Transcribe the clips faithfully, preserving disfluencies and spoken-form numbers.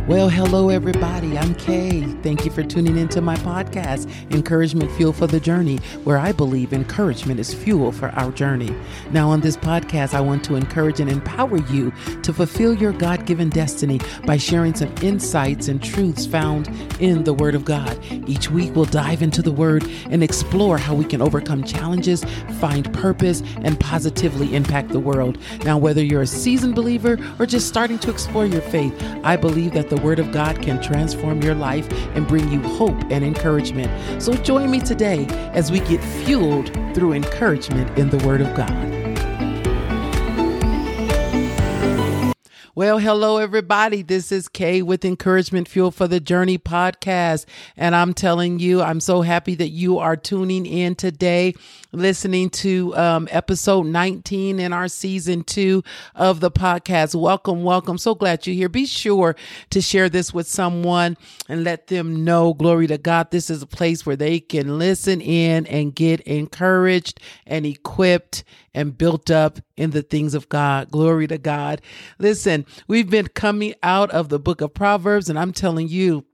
Well, hello, everybody. I'm Kay. Thank you for tuning into my podcast, Encouragement Fuel for the Journey, where I believe encouragement is fuel for our journey. Now, on this podcast, I want to encourage and empower you to fulfill your God-given destiny by sharing some insights and truths found in the Word of God. Each week, we'll dive into the Word and explore how we can overcome challenges, find purpose, and positively impact the world. Now, whether you're a seasoned believer or just starting to explore your faith, I believe that the Word of God can transform your life and bring you hope and encouragement. So join me today as we get fueled through encouragement in the Word of God. Well, hello, everybody. This is Kay with Encouragement Fuel for the Journey podcast. And I'm telling you, I'm so happy that you are tuning in today, listening to um, episode nineteen in our season two of the podcast. Welcome, welcome. So glad you're here. Be sure to share this with someone and let them know, glory to God, this is a place where they can listen in and get encouraged and equipped and built up in the things of God. Glory to God. Listen, we've been coming out of the book of Proverbs, and I'm telling you,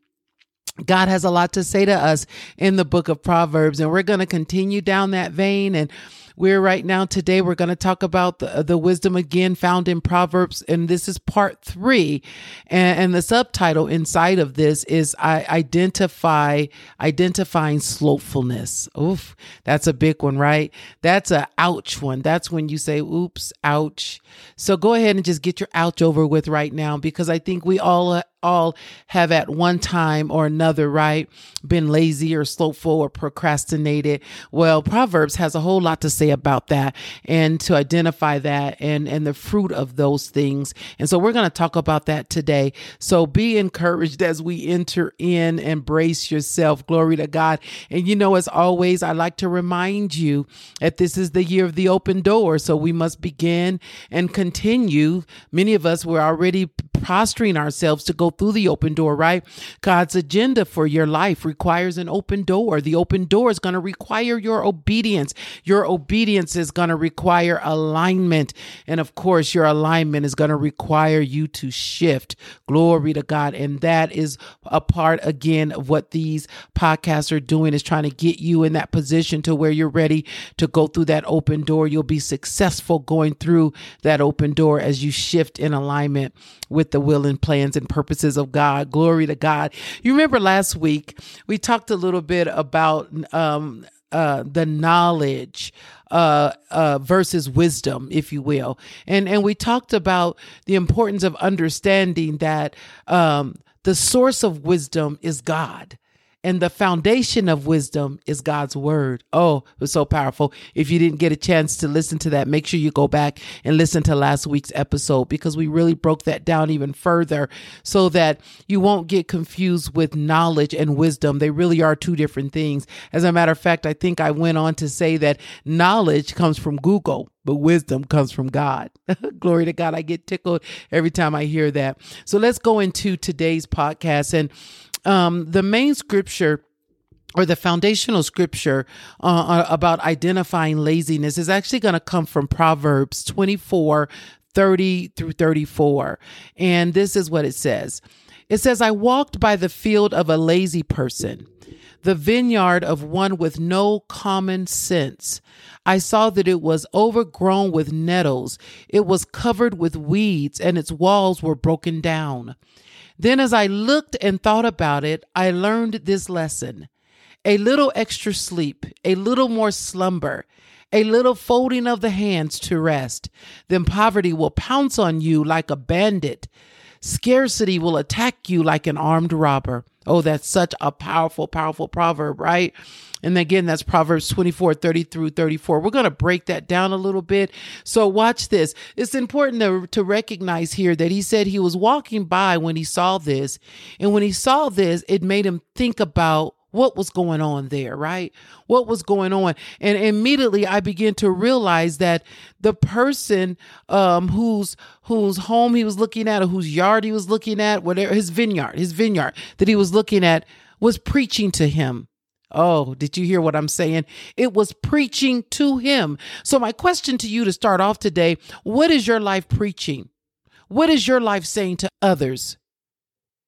God has a lot to say to us in the book of Proverbs, and we're going to continue down that vein. And we're right now today, we're going to talk about the, the wisdom again found in Proverbs. And this is part three. And, and the subtitle inside of this is I identify, identifying slothfulness. Oof, that's a big one, right? That's a ouch one. That's when you say, oops, ouch. So go ahead and just get your ouch over with right now, because I think we all uh, all have at one time or another, right, been lazy or slothful or procrastinated. Well, Proverbs has a whole lot to say about that and to identify that and, and the fruit of those things. And so we're going to talk about that today. So be encouraged as we enter in and brace yourself. Glory to God. And you know, as always, I like to remind you that this is the year of the open door. So we must begin and continue. Many of us were already posturing ourselves to go through the open door, right? God's agenda for your life requires an open door. The open door is going to require your obedience. Your obedience is going to require alignment. And of course, your alignment is going to require you to shift. Glory to God. And that is a part, again, of what these podcasts are doing, is trying to get you in that position to where you're ready to go through that open door. You'll be successful going through that open door as you shift in alignment with the will and plans and purposes of God. Glory to God. You remember last week, we talked a little bit about um, uh, the knowledge uh, uh, versus wisdom, if you will. And, and we talked about the importance of understanding that um, the source of wisdom is God. And the foundation of wisdom is God's word. Oh, it was so powerful. If you didn't get a chance to listen to that, make sure you go back and listen to last week's episode, because we really broke that down even further so that you won't get confused with knowledge and wisdom. They really are two different things. As a matter of fact, I think I went on to say that knowledge comes from Google, but wisdom comes from God. Glory to God. I get tickled every time I hear that. So let's go into today's podcast. And Um, the main scripture, or the foundational scripture uh, about identifying laziness, is actually going to come from Proverbs twenty-four, thirty through thirty-four. And this is what it says. It says, I walked by the field of a lazy person, the vineyard of one with no common sense. I saw that it was overgrown with nettles. It was covered with weeds, and its walls were broken down. Then as I looked and thought about it, I learned this lesson. A little extra sleep, a little more slumber, a little folding of the hands to rest. Then poverty will pounce on you like a bandit. Scarcity will attack you like an armed robber. Oh, that's such a powerful, powerful proverb, right? And again, that's Proverbs twenty-four, thirty through thirty-four. We're going to break that down a little bit. So watch this. It's important to, to recognize here that he said he was walking by when he saw this. And when he saw this, it made him think about what was going on there, right? What was going on? And immediately I began to realize that the person um, whose whose home he was looking at, or whose yard he was looking at, whatever, his vineyard, his vineyard that he was looking at, was preaching to him. Oh, did you hear what I'm saying? It was preaching to him. So my question to you to start off today, what is your life preaching? What is your life saying to others?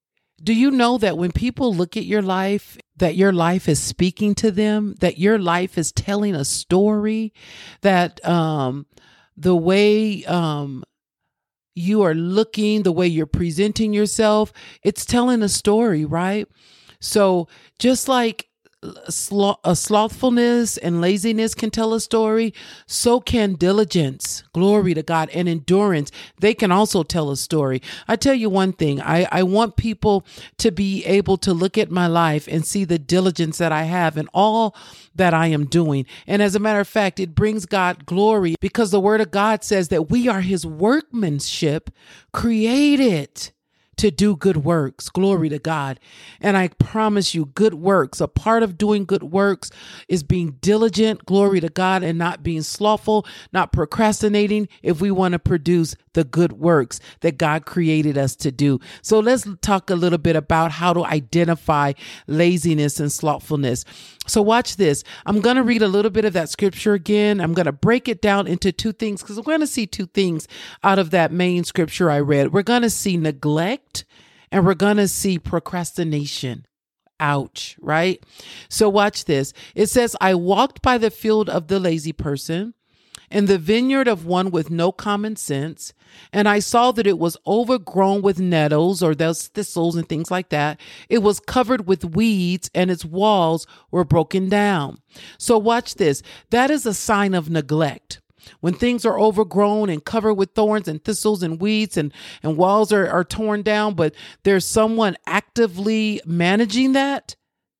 Do you know that when people look at your life, that your life is speaking to them, that your life is telling a story, that um, the way um, you are looking, the way you're presenting yourself, it's telling a story, right? So just like Sloth, uh, slothfulness and laziness can tell a story, so can diligence, glory to God, and endurance. They can also tell a story. I tell you one thing, I, I want people to be able to look at my life and see the diligence that I have in all that I am doing. And as a matter of fact, it brings God glory because the word of God says that we are his workmanship created to do good works. Glory to God. And I promise you, good works, a part of doing good works is being diligent, glory to God, and not being slothful, not procrastinating if we want to produce the good works that God created us to do. So let's talk a little bit about how to identify laziness and slothfulness. So watch this. I'm going to read a little bit of that scripture again. I'm going to break it down into two things because we're going to see two things out of that main scripture I read. We're going to see neglect and we're going to see procrastination. Ouch, right? So watch this. It says, I walked by the field of the lazy person in the vineyard of one with no common sense, and I saw that it was overgrown with nettles or those thistles and things like that. It was covered with weeds and its walls were broken down. So watch this. That is a sign of neglect. When things are overgrown and covered with thorns and thistles and weeds and, and walls are, are torn down, but there's someone actively managing that.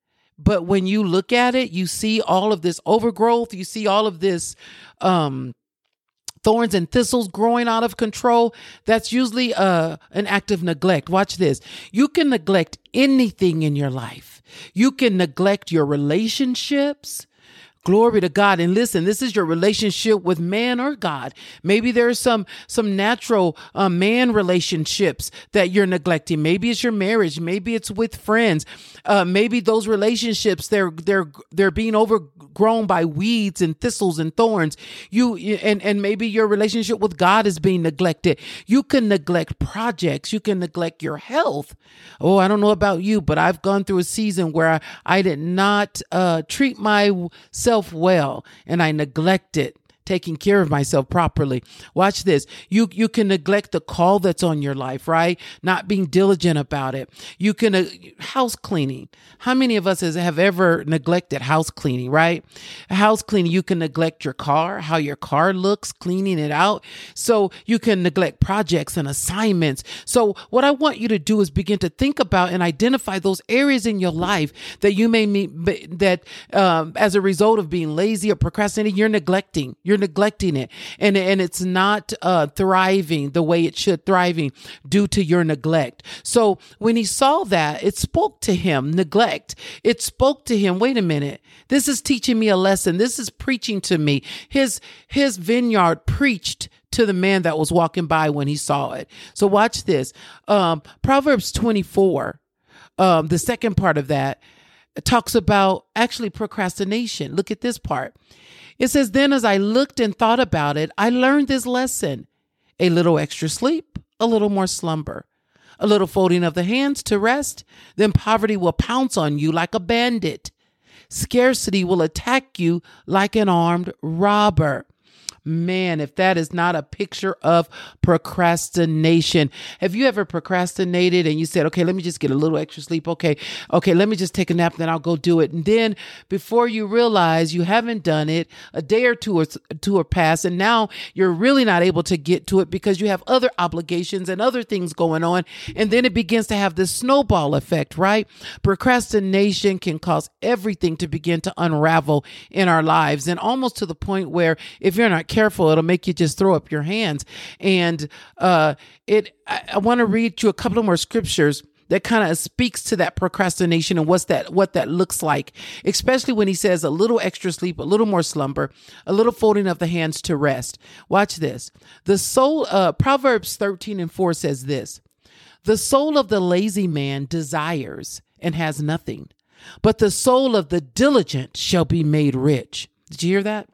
But when you look at it, you see all of this overgrowth. You see all of this um, thorns and thistles growing out of control. That's usually uh, an act of neglect. Watch this. You can neglect anything in your life. You can neglect your relationships. Glory to God. And listen, this is your relationship with man or God. Maybe there's some, some natural uh, man relationships that you're neglecting. Maybe it's your marriage. Maybe it's with friends. Uh, maybe those relationships, they're, they're, they're being overgrown by weeds and thistles and thorns. You, and, and maybe your relationship with God is being neglected. You can neglect projects. You can neglect your health. Oh, I don't know about you, but I've gone through a season where I, I did not uh, treat myself well, and I neglected taking care of myself properly. Watch this. You, you can neglect the call that's on your life, right? Not being diligent about it. You can, uh, house cleaning. How many of us has, have ever neglected house cleaning, right? House cleaning, you can neglect your car, how your car looks, cleaning it out. So you can neglect projects and assignments. So what I want you to do is begin to think about and identify those areas in your life that you may meet, that um, as a result of being lazy or procrastinating, you're neglecting. You're You're neglecting it, and, and it's not uh, thriving the way it should thriving due to your neglect. So when he saw that, it spoke to him, neglect. It spoke to him, wait a minute, this is teaching me a lesson. This is preaching to me. His, his vineyard preached to the man that was walking by when he saw it. So watch this. Um, Proverbs twenty-four, um, the second part of that talks about actually procrastination. Look at this part. It says, then as I looked and thought about it, I learned this lesson. A little extra sleep, a little more slumber, a little folding of the hands to rest, then poverty will pounce on you like a bandit. Scarcity will attack you like an armed robber. Man, if that is not a picture of procrastination. Have you ever procrastinated and you said, okay, let me just get a little extra sleep. Okay. Okay. Let me just take a nap, then I'll go do it. And then before you realize you haven't done it, a day or two or two are passed. And now you're really not able to get to it because you have other obligations and other things going on. And then it begins to have this snowball effect, right? Procrastination can cause everything to begin to unravel in our lives. And almost to the point where if you're not careful, it'll make you just throw up your hands. And uh, it, I, I want to read you a couple of more scriptures that kind of speaks to that procrastination and what's that, what that looks like, especially when he says a little extra sleep, a little more slumber, a little folding of the hands to rest. Watch this. The soul, uh, Proverbs thirteen and four says this, the soul of the lazy man desires and has nothing, but the soul of the diligent shall be made rich. Did you hear that?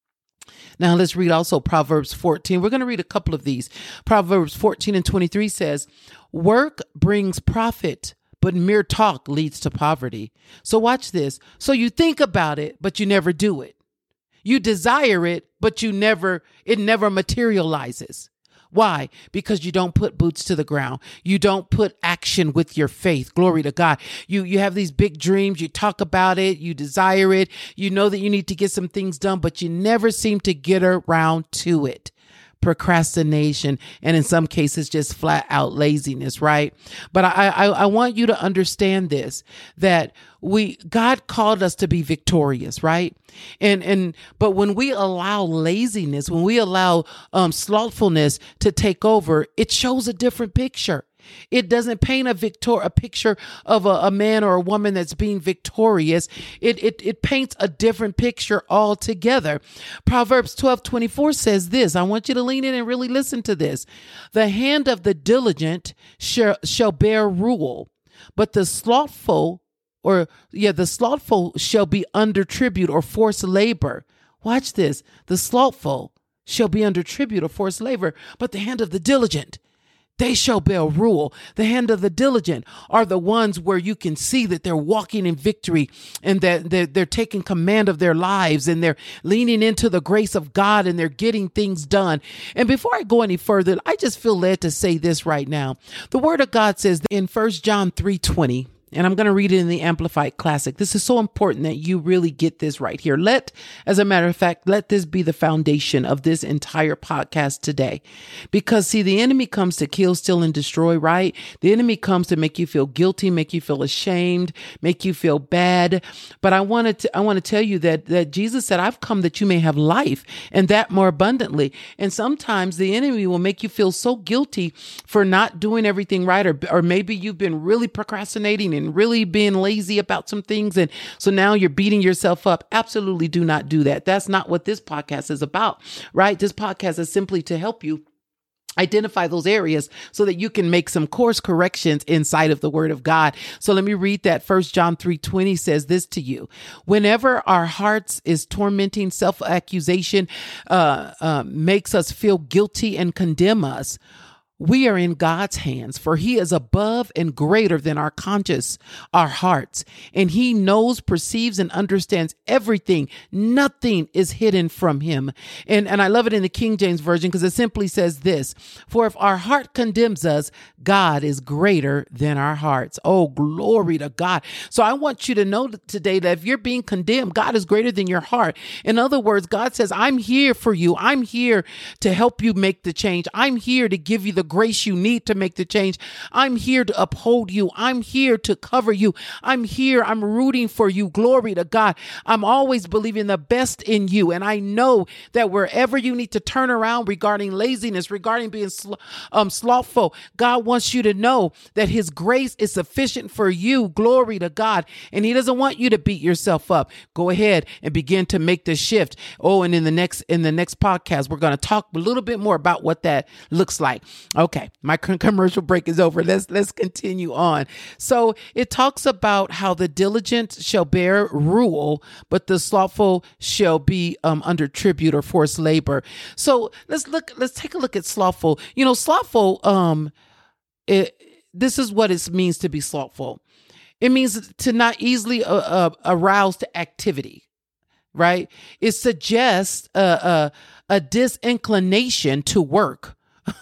Now let's read also Proverbs fourteen. We're going to read a couple of these. Proverbs fourteen and twenty-three says, work brings profit, but mere talk leads to poverty. So watch this. So you think about it, but you never do it. You desire it, but you never, it never materializes. Why? Because you don't put boots to the ground. You don't put action with your faith. Glory to God. You, you have these big dreams. You talk about it. You desire it. You know that you need to get some things done, but you never seem to get around to it. Procrastination, and in some cases, just flat out laziness, right? But I, I, I want you to understand this, that we, God called us to be victorious, right? And, and, but when we allow laziness, when we allow, um, slothfulness to take over, it shows a different picture. It doesn't paint a victor a picture of a, a man or a woman that's being victorious. It, it it paints a different picture altogether. Proverbs twelve twenty-four says this. I want you to lean in and really listen to this. The hand of the diligent shall, shall bear rule, but the slothful, or yeah, the slothful shall be under tribute or forced labor. Watch this. The slothful shall be under tribute or forced labor, but the hand of the diligent, they shall bear rule. The hand of the diligent are the ones where you can see that they're walking in victory and that they're, they're taking command of their lives and they're leaning into the grace of God and they're getting things done. And before I go any further, I just feel led to say this right now. The word of God says in First John three twenty, and I'm going to read it in the Amplified Classic. This is so important that you really get this right here. Let, as a matter of fact, let this be the foundation of this entire podcast today. Because see, the enemy comes to kill, steal, and destroy, right? The enemy comes to make you feel guilty, make you feel ashamed, make you feel bad. But I wanted to, I want to tell you that, that Jesus said, I've come that you may have life and that more abundantly. And sometimes the enemy will make you feel so guilty for not doing everything right. Or, or maybe you've been really procrastinating and really being lazy about some things. And so now you're beating yourself up. Absolutely do not do that. That's not what this podcast is about, right? This podcast is simply to help you identify those areas so that you can make some course corrections inside of the word of God. So let me read that. First John three twenty says this to you. Whenever our hearts is tormenting, self-accusation uh, uh, makes us feel guilty and condemn us, we are in God's hands, for he is above and greater than our conscience, our hearts, and he knows, perceives, and understands everything. Nothing is hidden from him. And, and I love it in the King James Version because it simply says this, for if our heart condemns us, God is greater than our hearts. Oh, glory to God. So I want you to know today that if you're being condemned, God is greater than your heart. In other words, God says, I'm here for you. I'm here to help you make the change. I'm here to give you the grace you need to make the change. I'm here to uphold you. I'm here to cover you. I'm here. I'm rooting for you. Glory to God. I'm always believing the best in you. And I know that wherever you need to turn around regarding laziness, regarding being sl- um, slothful, God wants you to know that his grace is sufficient for you. Glory to God. And he doesn't want you to beat yourself up. Go ahead and begin to make the shift. Oh, and in the next, in the next podcast, we're going to talk a little bit more about what that looks like. Okay, my commercial break is over. Let's let's continue on. So it talks about how the diligent shall bear rule, but the slothful shall be um, under tribute or forced labor. So let's look. Let's take a look at slothful. You know, slothful. Um, it, this is what it means to be slothful. It means to not easily uh, uh, arouse to activity. Right? It suggests a, a, a disinclination to work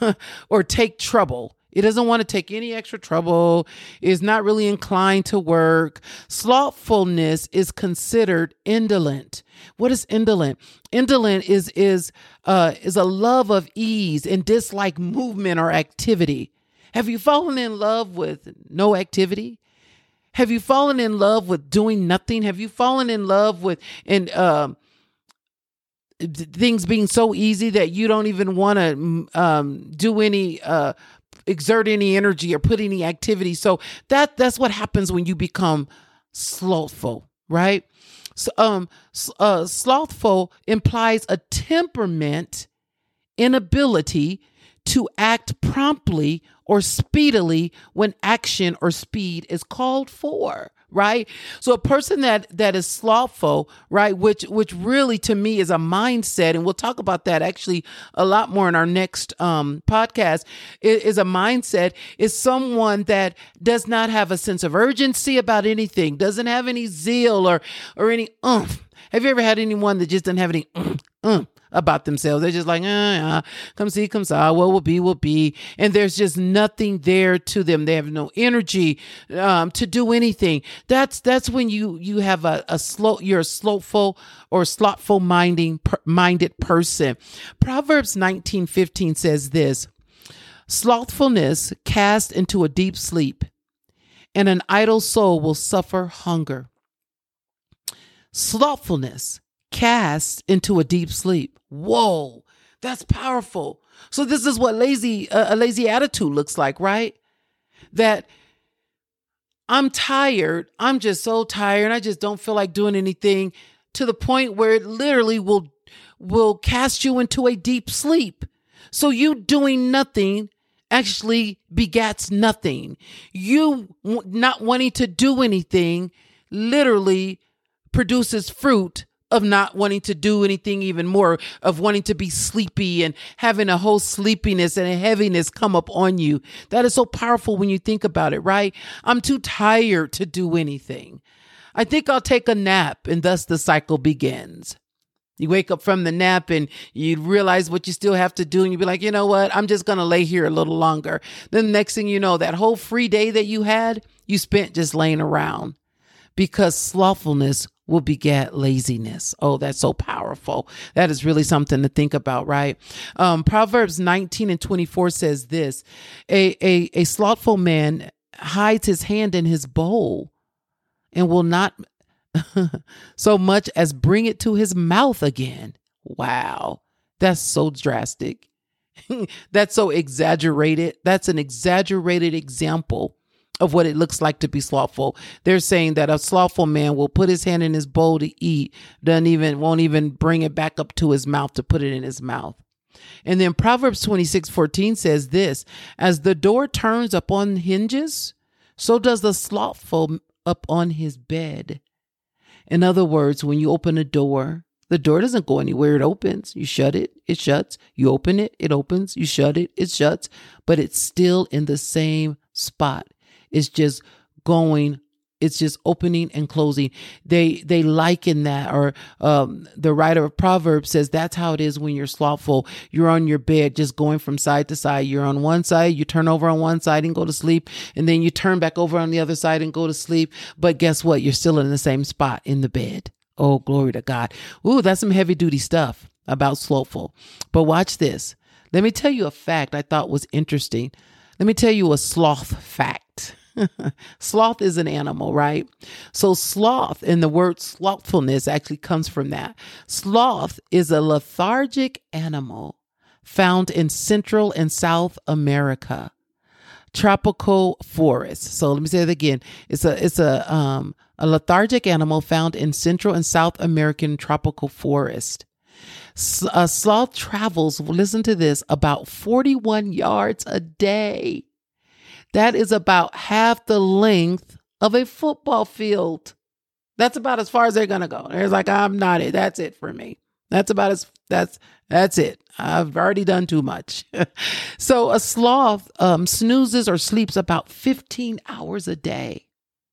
or take trouble. It doesn't want to take any extra trouble, is not really inclined to work. Slothfulness is considered indolent. What is indolent? Indolent is is uh, is a love of ease and dislike movement or activity. Have you fallen in love with no activity? Have you fallen in love with doing nothing? Have you fallen in love with and um, things being so easy that you don't even want to um, do any, uh, exert any energy or put any activity? So that that's what happens when you become slothful, right? So, um, uh, slothful implies a temperament, inability to act promptly or speedily when action or speed is called for. right? So a person that that is slothful, right, which which really to me is a mindset, and we'll talk about that actually a lot more in our next um, podcast, is, is a mindset, is someone that does not have a sense of urgency about anything, doesn't have any zeal or or any umph. Have you ever had anyone that just doesn't have any umph, umph about themselves? They're just like, eh, uh, come see, come saw, what will be, will be. And there's just nothing there to them. They have no energy um, to do anything. That's that's when you you have a, a slow, you're a slowful or slothful minding per, minded person. Proverbs nineteen fifteen says this: slothfulness cast into a deep sleep, and an idle soul will suffer hunger. Slothfulness cast into a deep sleep. Whoa, that's powerful. So this is what lazy uh, a lazy attitude looks like, right? That I'm tired. I'm just so tired. I just don't feel like doing anything, to the point where it literally will will cast you into a deep sleep. So you doing nothing actually begats nothing. You w- not wanting to do anything literally produces fruit of not wanting to do anything, even more of wanting to be sleepy and having a whole sleepiness and a heaviness come up on you. That is so powerful when you think about it, right? I'm too tired to do anything. I think I'll take a nap, and thus the cycle begins. You wake up from the nap and you realize what you still have to do, and you be like, you know what? I'm just going to lay here a little longer. Then the next thing you know, that whole free day that you had, you spent just laying around, because slothfulness will beget laziness. Oh, that's so powerful. That is really something to think about, right? Um, Proverbs nineteen and twenty-four says this: a, a, a slothful man hides his hand in his bowl and will not so much as bring it to his mouth again. Wow. That's so drastic. That's so exaggerated. That's an exaggerated example of what it looks like to be slothful. They're saying that a slothful man will put his hand in his bowl to eat, doesn't even, won't even bring it back up to his mouth to put it in his mouth. And then Proverbs twenty-six fourteen says this: as the door turns upon hinges, so does the slothful up on his bed. In other words, when you open a door, the door doesn't go anywhere. It opens. You shut it, it shuts. You open it, it opens. You shut it, it shuts. But it's still in the same spot. It's just going, it's just opening and closing. They they liken that, or um, the writer of Proverbs says that's how it is when you're slothful. You're on your bed just going from side to side. You're on one side, you turn over on one side and go to sleep, and then you turn back over on the other side and go to sleep. But guess what? You're still in the same spot in the bed. Oh, glory to God. Ooh, that's some heavy duty stuff about slothful. But watch this. Let me tell you a fact I thought was interesting. Let me tell you a sloth fact. Sloth is an animal, right? So sloth, and the word slothfulness actually comes from that. Sloth is a lethargic animal found in Central and South America, tropical forests. So let me say that again. It's a it's a um a lethargic animal found in Central and South American tropical forest. A sloth travels, listen to this, about forty-one yards a day. That is about half the length of a football field. That's about as far as they're going to go. They're like, I'm not it. That's it for me. That's about as, that's, that's it. I've already done too much. So a sloth um, snoozes or sleeps about fifteen hours a day.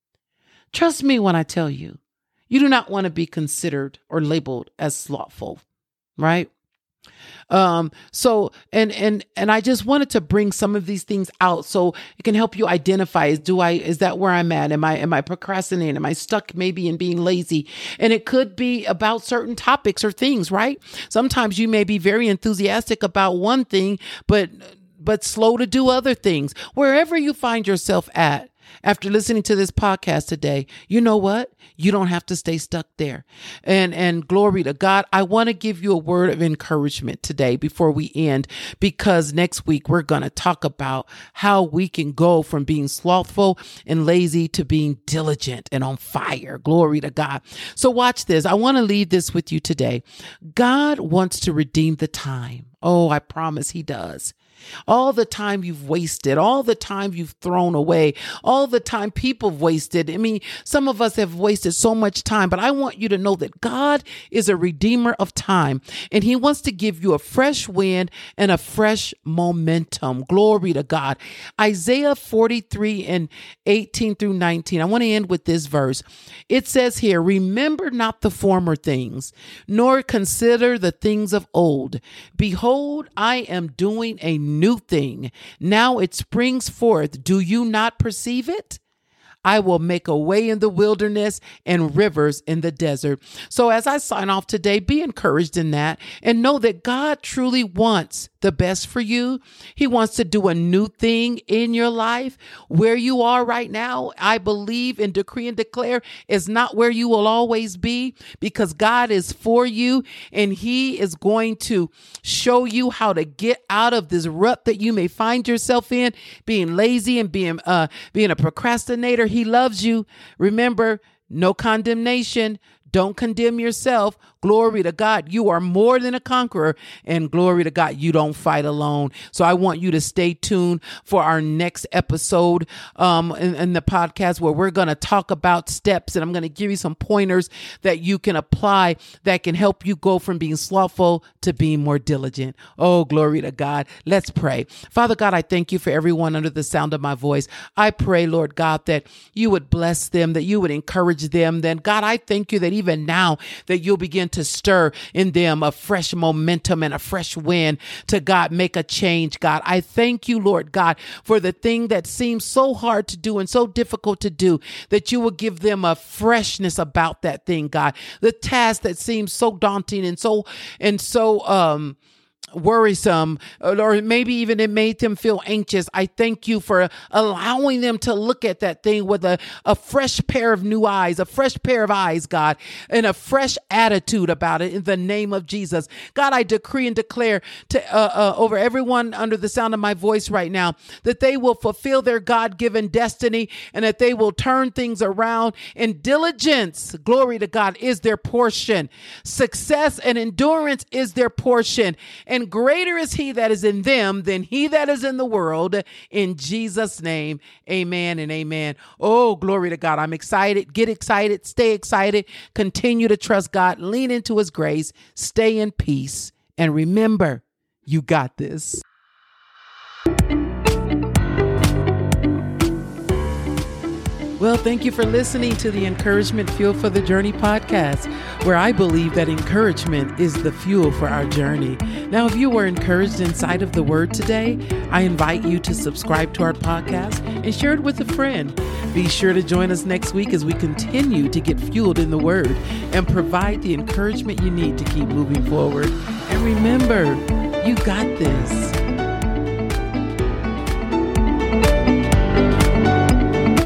Trust me when I tell you, you do not want to be considered or labeled as slothful, right? Um, so, and, and, and I just wanted to bring some of these things out so it can help you identify, is, do I, is that where I'm at? Am I, am I procrastinating? Am I stuck maybe in being lazy? And it could be about certain topics or things, right? Sometimes you may be very enthusiastic about one thing, but, but slow to do other things. Wherever you find yourself at, after listening to this podcast today, you know what? You don't have to stay stuck there. And and glory to God. I want to give you a word of encouragement today before we end, because next week we're going to talk about how we can go from being slothful and lazy to being diligent and on fire. Glory to God. So watch this. I want to leave this with you today. God wants to redeem the time. Oh, I promise he does. all the time you've wasted, all the time you've thrown away, all the time people have wasted. I mean, some of us have wasted so much time, but I want you to know that God is a redeemer of time, and he wants to give you a fresh wind and a fresh momentum. Glory to God. Isaiah forty-three and eighteen through nineteen. I want to end with this verse. It says here, remember not the former things, nor consider the things of old. Behold, I am doing a new thing. Now it springs forth. Do you not perceive it? I will make a way in the wilderness and rivers in the desert. So as I sign off today, be encouraged in that and know that God truly wants the best for you. He wants to do a new thing in your life. Where you are right now, I believe and decree and declare is not where you will always be, because God is for you and he is going to show you how to get out of this rut that you may find yourself in, being lazy and being uh being a procrastinator. He loves you. Remember, no condemnation. Don't condemn yourself. Glory to God. You are more than a conqueror, and glory to God, you don't fight alone. So I want you to stay tuned for our next episode um, in, in the podcast, where we're going to talk about steps, and I'm going to give you some pointers that you can apply that can help you go from being slothful to being more diligent. Oh, glory to God. Let's pray. Father God, I thank you for everyone under the sound of my voice. I pray, Lord God, that you would bless them, that you would encourage them. Then God, I thank you that even now that you'll begin to stir in them a fresh momentum and a fresh wind to, God, make a change. God, I thank you, Lord God, for the thing that seems so hard to do and so difficult to do, that you will give them a freshness about that thing, God. The task that seems so daunting and so and so um worrisome, or maybe even it made them feel anxious. I thank you for allowing them to look at that thing with a, a fresh pair of new eyes, a fresh pair of eyes, God, and a fresh attitude about it in the name of Jesus. God, I decree and declare to uh, uh, over everyone under the sound of my voice right now, that they will fulfill their God-given destiny and that they will turn things around. And diligence, glory to God, is their portion. Success and endurance is their portion. And And greater is he that is in them than he that is in the world. In Jesus' name, amen and amen. Oh, glory to God. I'm excited. Get excited. Stay excited. Continue to trust God. Lean into his grace. Stay in peace. And remember, you got this. Well, thank you for listening to the Encouragement Fuel for the Journey podcast, where I believe that encouragement is the fuel for our journey. Now, if you were encouraged inside of the word today, I invite you to subscribe to our podcast and share it with a friend. Be sure to join us next week as we continue to get fueled in the word and provide the encouragement you need to keep moving forward. And remember, you got this.